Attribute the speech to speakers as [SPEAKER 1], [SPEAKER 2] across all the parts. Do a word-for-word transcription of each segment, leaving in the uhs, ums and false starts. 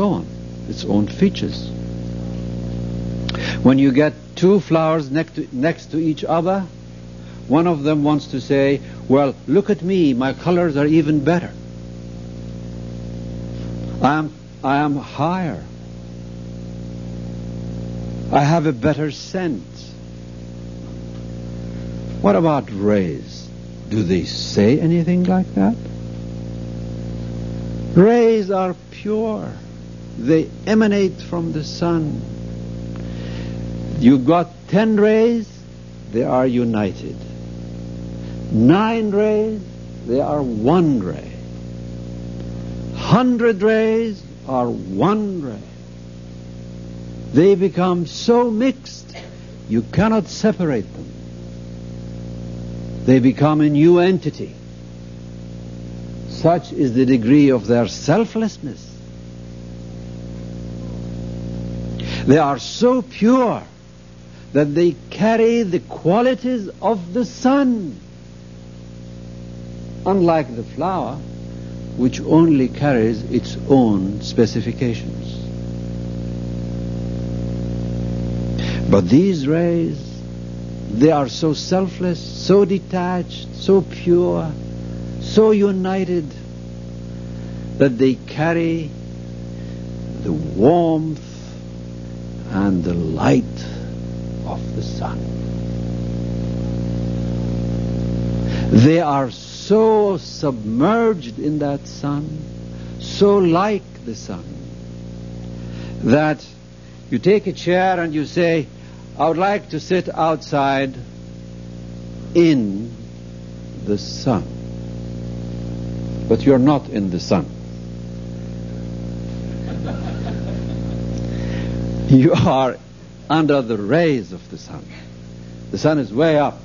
[SPEAKER 1] so on, its own features. When you get two flowers next to, next to each other, one of them wants to say, well, look at me, my colors are even better. I am, I am higher. I have a better scent. What about rays? Do they say anything like that? Rays are pure. They emanate from the sun. You've got ten rays, they are united. Nine rays, they are one ray. Hundred rays are one ray. They become so mixed, you cannot separate them. They become a new entity. Such is the degree of their selflessness. They are so pure that they carry the qualities of the sun, unlike the flower, which only carries its own specifications. But these rays, they are so selfless, so detached, so pure, so united, that they carry the warmth and the light of the sun. They are so submerged in that sun, so like the sun, that you take a chair and you say, I would like to sit outside in the sun. But you're not in the sun. You are under the rays of the sun. The sun is way up.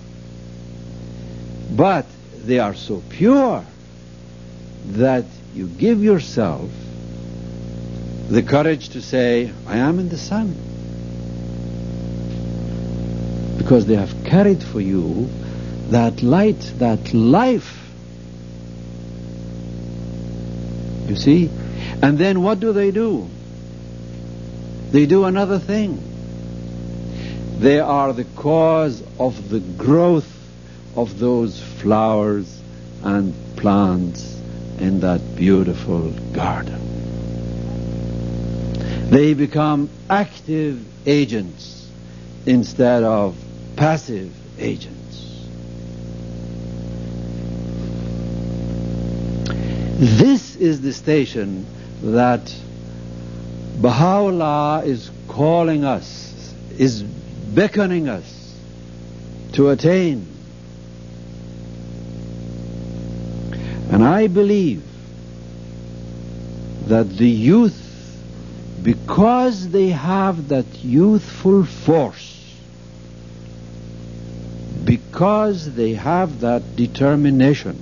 [SPEAKER 1] But they are so pure that you give yourself the courage to say, I am in the sun. Because they have carried for you that light, that life. You see? And then what do they do? They do another thing. They are the cause of the growth of those flowers and plants in that beautiful garden. They become active agents instead of passive agents. This is the station that Baha'u'llah is calling us, is beckoning us to attain. And I believe that the youth, because they have that youthful force, because they have that determination,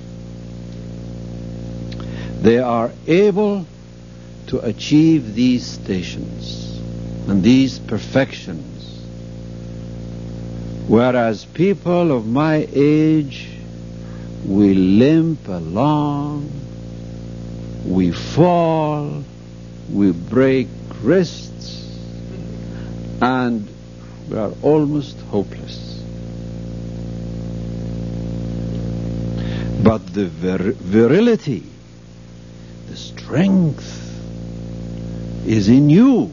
[SPEAKER 1] they are able to achieve these stations and these perfections. Whereas people of my age, we limp along, we fall, we break wrists, and we are almost hopeless. But the vir- virility, the strength is in you.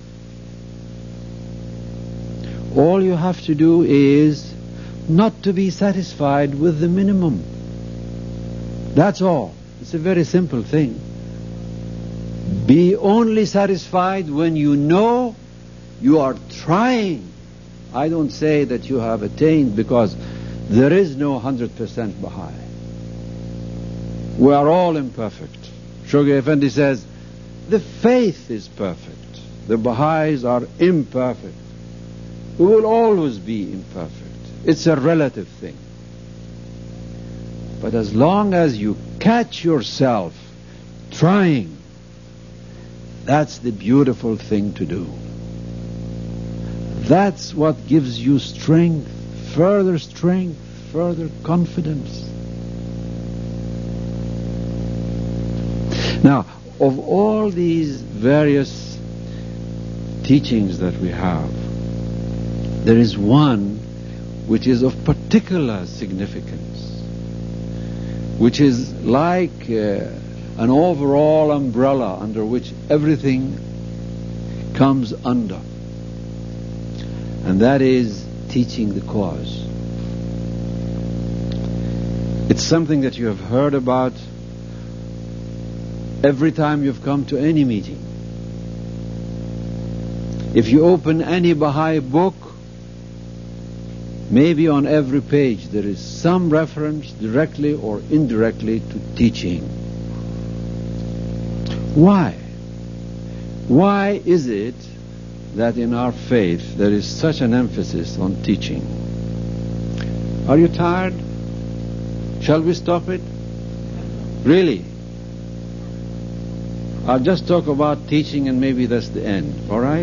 [SPEAKER 1] All you have to do is not to be satisfied with the minimum. That's all. It's a very simple thing. Be only satisfied when you know you are trying. I don't say that you have attained, because there is no one hundred percent Baha'i. We are all imperfect. Shoghi Effendi says, the faith is perfect. The Baha'is are imperfect. We will always be imperfect. It's a relative thing. But as long as you catch yourself trying, that's the beautiful thing to do. That's what gives you strength, further strength, further confidence. Now, of all these various teachings that we have, there is one which is of particular significance, which is like uh, an overall umbrella under which everything comes under, and that is teaching the cause. It's something that you have heard about every time you've come to any meeting. If you open any Baha'i book, maybe on every page there is some reference directly or indirectly to teaching. Why? Why is it that in our faith there is such an emphasis on teaching? Are you tired? Shall we stop it? Really? I'll just talk about teaching and maybe that's the end. All right?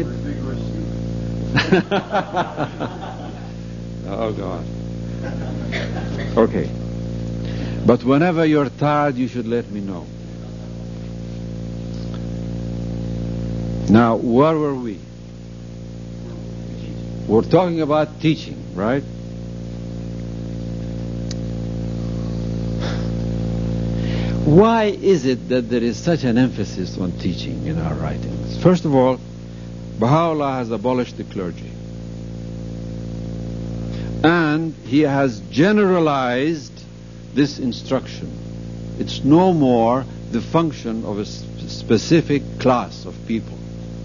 [SPEAKER 1] Oh God. Okay. But whenever you're tired, you should let me know. Now, where were we? We're talking about teaching, right? Why is it that there is such an emphasis on teaching in our writings? First of all, Baha'u'llah has abolished the clergy. And he has generalized this instruction. It's no more the function of a specific class of people.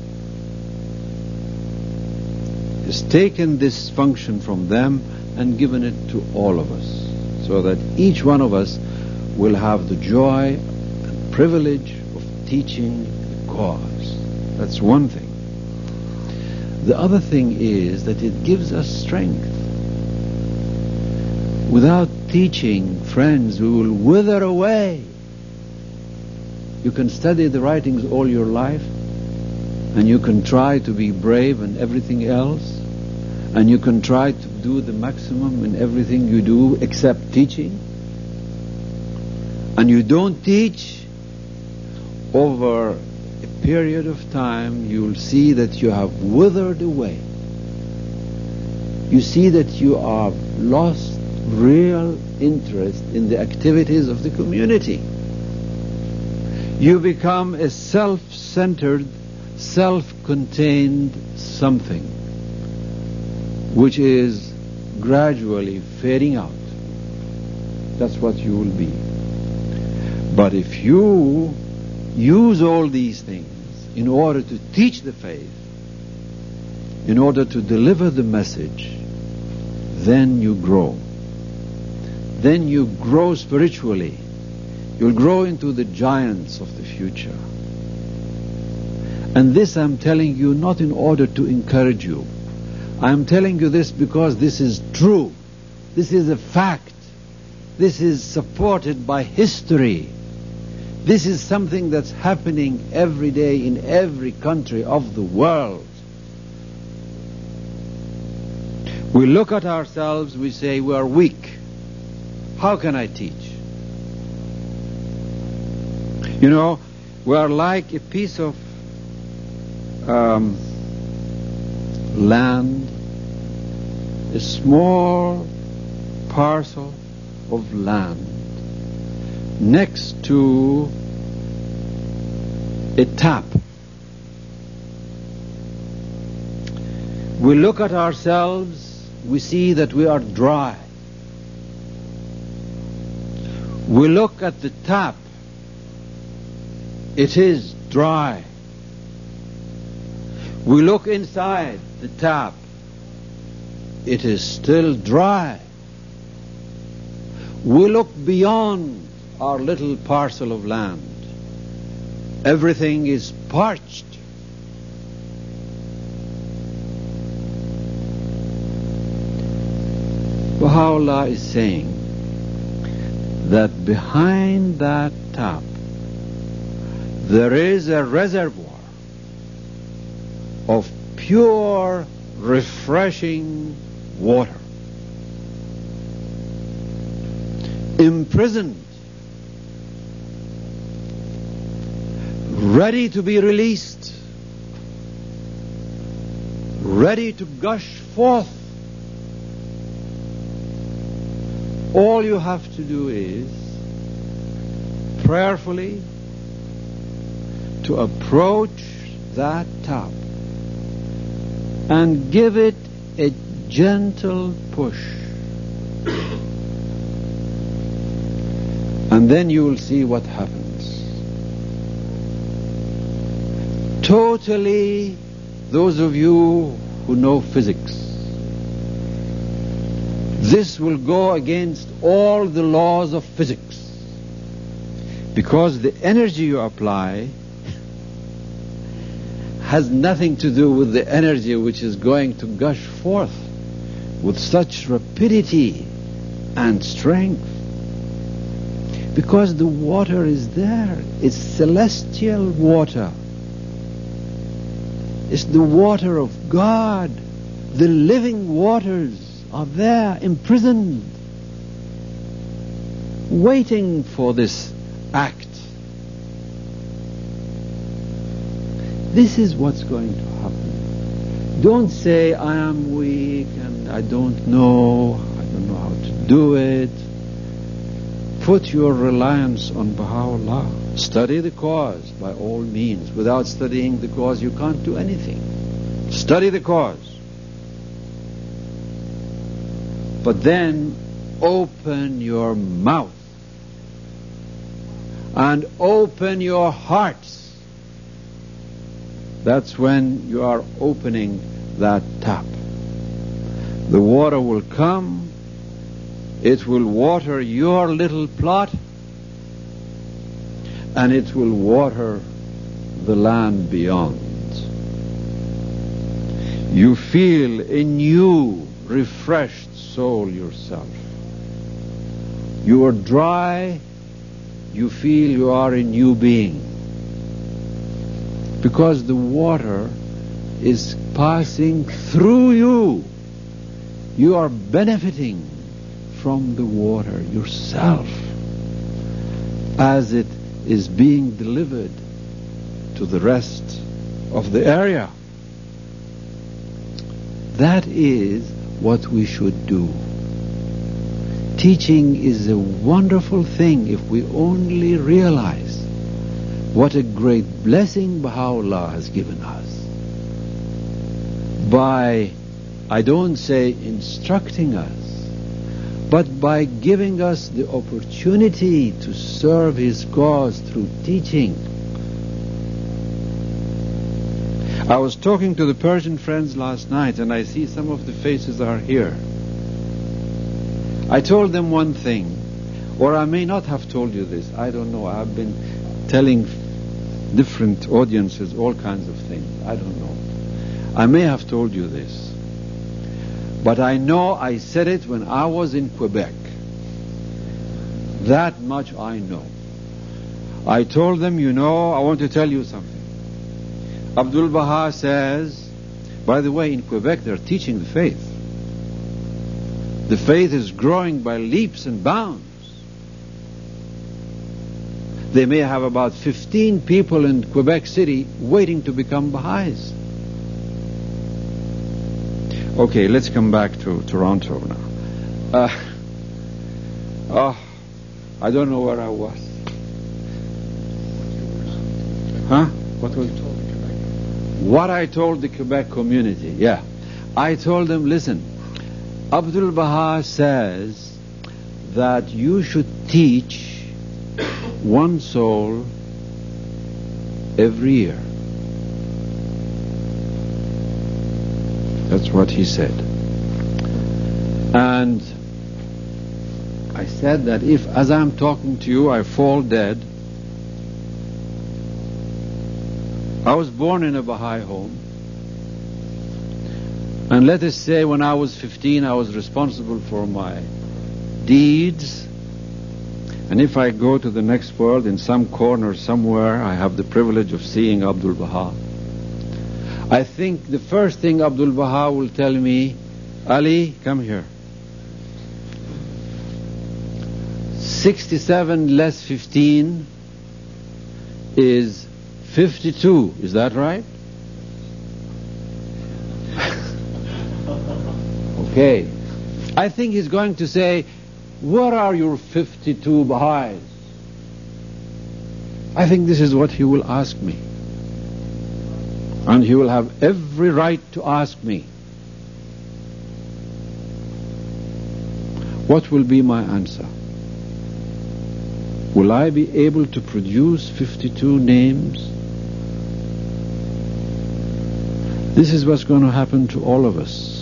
[SPEAKER 1] He's taken this function from them and given it to all of us, so that each one of us will have the joy and privilege of teaching the cause. That's one thing. The other thing is that it gives us strength. Without teaching, friends, we will wither away. You can study the writings all your life, and you can try to be brave and everything else, and you can try to do the maximum in everything you do except teaching, and you don't teach, over a period of time you will see that you have withered away. You see that you have lost real interest in the activities of the community. You become a self-centered, self-contained something which is gradually fading out. That's what you will be. But if you use all these things in order to teach the faith, in order to deliver the message, then you grow. Then you grow spiritually. You'll grow into the giants of the future. And this I'm telling you not in order to encourage you. I'm telling you this because this is true. This is a fact. This is supported by history. This is something that's happening every day in every country of the world. We look at ourselves, we say we are weak. How can I teach? You know, we are like a piece of um, land, a small parcel of land next to a tap. We look at ourselves, we see that we are dry. We look at the tap, it is dry. We look inside the tap, it is still dry. We look beyond our little parcel of land. Everything is parched. Baha'u'llah is saying that behind that tap there is a reservoir of pure, refreshing water, imprisoned, ready to be released, ready to gush forth. All you have to do is prayerfully to approach that tap and give it a gentle push. And then you will see what happens. Totally, those of you who know physics, this will go against all the laws of physics, because the energy you apply has nothing to do with the energy which is going to gush forth with such rapidity and strength. Because the water is there. It's celestial water. It's the water of God. The living waters are there, imprisoned, waiting for this act. This is what's going to happen. Don't say, I am weak and I don't know, I don't know how to do it. Put your reliance on Baha'u'llah. Study the cause by all means. Without studying the cause, you can't do anything. Study the cause. But then open your mouth and open your hearts. That's when you are opening that tap. The water will come. It will water your little plot, and it will water the land beyond. You feel a new, refreshed soul yourself. You are dry, you feel you are a new being. Because the water is passing through you. You are benefiting from the water yourself as it is being delivered to the rest of the area. That is what we should do. Teaching is a wonderful thing if we only realize what a great blessing Baha'u'llah has given us. By, I don't say instructing us, but by giving us the opportunity to serve His cause through teaching. I was talking to the Persian friends last night, and I see some of the faces are here. I told them one thing, or I may not have told you this, I don't know. I've been telling different audiences all kinds of things. I don't know. I may have told you this. But I know I said it when I was in Quebec. That much I know. I told them, you know, I want to tell you something. Abdul Baha says, by the way, in Quebec they're teaching the faith. The faith is growing by leaps and bounds. They may have about fifteen people in Quebec City waiting to become Baha'is. Okay, let's come back to Toronto now. Uh, oh, I don't know where I was. Huh? What was it? What I told the Quebec community, yeah. I told them, listen, Abdul Baha says that you should teach one soul every year. That's what he said. And I said that if, as I'm talking to you, I fall dead. I was born in a Baha'i home. And let us say when I was fifteen, I was responsible for my deeds. And if I go to the next world, in some corner somewhere, I have the privilege of seeing Abdul Baha. I think the first thing Abdul Baha will tell me, Ali, come here. sixty-seven less fifteen is fifty-two, is that right? Okay. I think he's going to say, where are your fifty-two Baha'is? I think this is what he will ask me. And he will have every right to ask me. What will be my answer? Will I be able to produce fifty-two names? This is what's going to happen to all of us.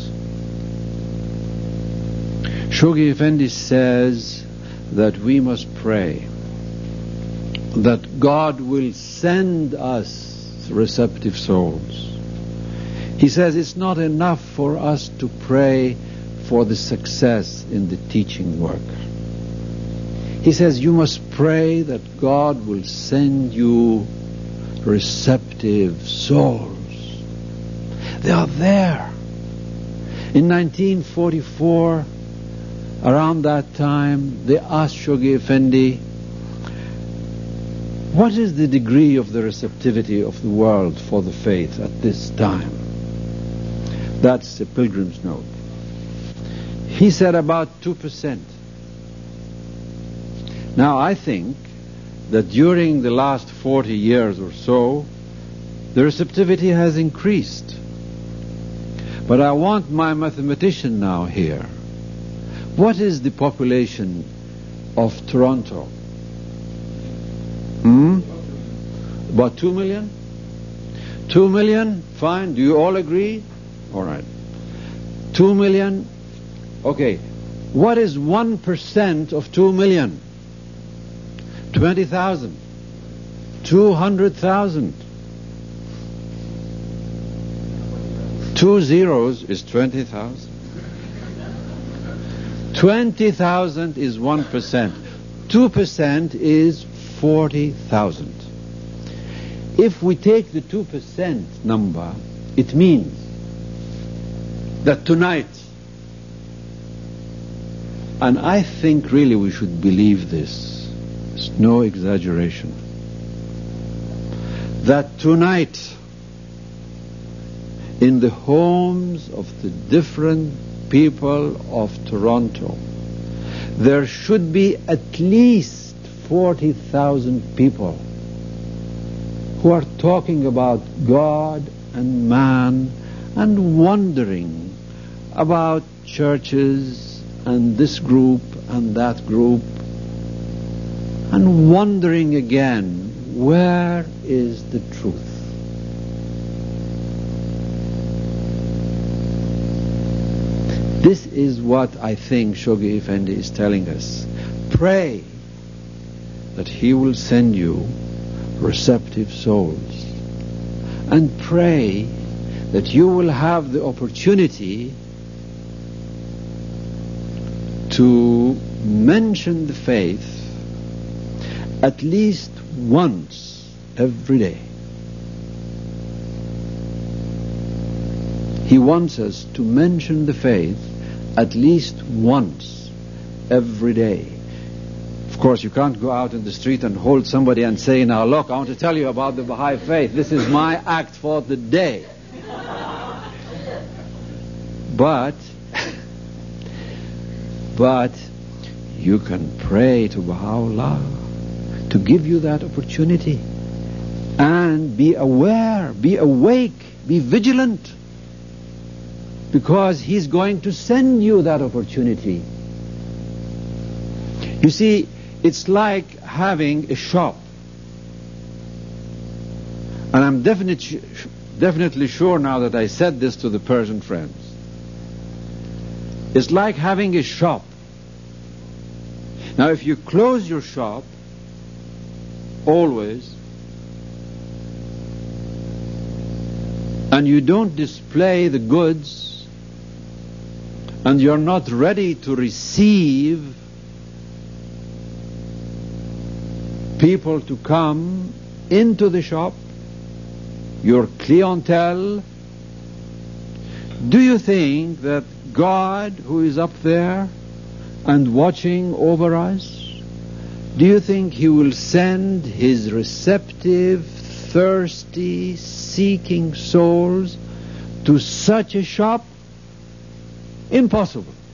[SPEAKER 1] Shoghi Effendi says that we must pray that God will send us receptive souls. He says it's not enough for us to pray for the success in the teaching work. He says you must pray that God will send you receptive souls. They are there. In nineteen forty-four, around that time, they asked Shoghi Effendi, what is the degree of the receptivity of the world for the faith at this time? That's a pilgrim's note. He said about two percent. Now I think that during the last forty years or so, the receptivity has increased. But I want my mathematician now here. What is the population of Toronto? Hmm? About two million? Two million? Fine. Do you all agree? All right. Two million? Okay. What is one percent of two million? Twenty thousand. Two hundred thousand. Two zeros is twenty thousand. Twenty thousand is one percent. Two percent is forty thousand. If we take the two percent number, it means that tonight, and I think really we should believe this, it's no exaggeration, that tonight in the homes of the different people of Toronto, there should be at least forty thousand people who are talking about God and man and wondering about churches and this group and that group and wondering again, where is the truth? This is what I think Shoghi Effendi is telling us. Pray that he will send you receptive souls. And pray that you will have the opportunity to mention the faith at least once every day. He wants us to mention the faith at least once every day. Of course, you can't go out in the street and hold somebody and say, now look, I want to tell you about the Baha'i faith. This is my act for the day. But, but you can pray to Baha'u'llah to give you that opportunity. And be aware, be awake, be vigilant. Because he's going to send you that opportunity. You see, it's like having a shop. And I'm definitely, definitely sure now that I said this to the Persian friends. It's like having a shop. Now if you close your shop, always, and you don't display the goods, and you're not ready to receive people to come into the shop, your clientele, do you think that God, who is up there and watching over us, do you think he will send his receptive, thirsty, seeking souls to such a shop? Impossible.